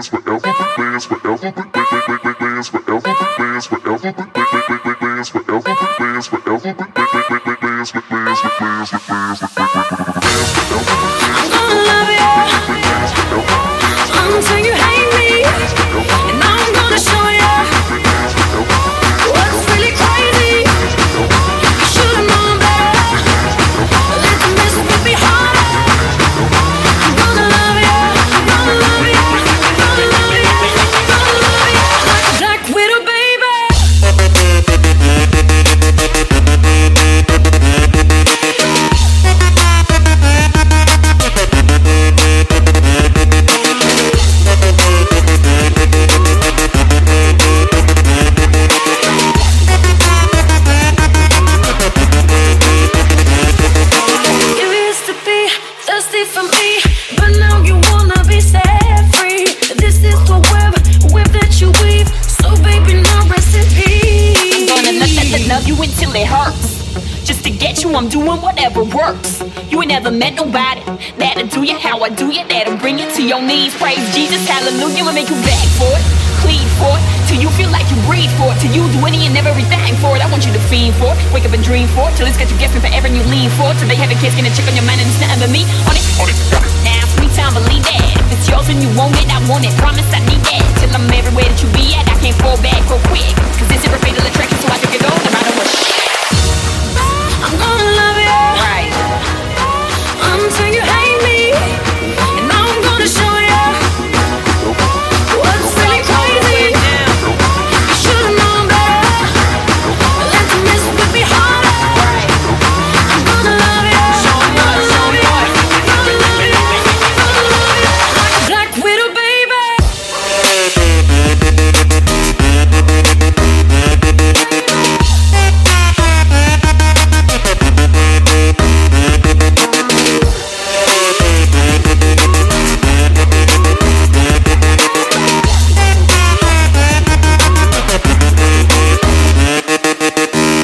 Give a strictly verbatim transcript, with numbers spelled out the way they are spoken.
I'm doing whatever works. You ain't never met nobody that'll do you how I do you, that'll bring you to your knees. Praise Jesus, hallelujah, will make you beg for it, plead for it, till you feel like you breathe for it, till you do any and everything for it. I want you to fiend for it, wake up and dream for it, till it's got you guessing forever and you lean for it, till they have a kiss, get a chick on your mind and it's nothing but me on it, on it, on it. Now, sweet time, believe that. If it's yours and you want it, I want it. Promise I need that, till I'm everywhere that you be at. I can't fall back real quick, cause it's a fatal attraction, so I take it on.